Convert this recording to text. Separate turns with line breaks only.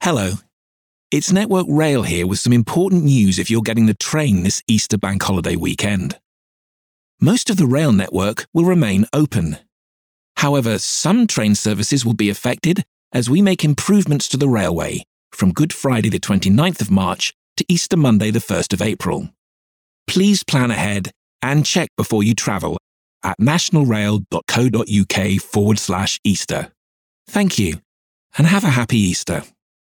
Hello. It's Network Rail here with some important news if you're getting the train this Easter bank holiday weekend. Most of the rail network will remain open. However, some train services will be affected as we make improvements to the railway from Good Friday the 29th of March to Easter Monday the 1st of April. Please plan ahead and check before you travel at nationalrail.co.uk/Easter. Thank you, and have a happy Easter.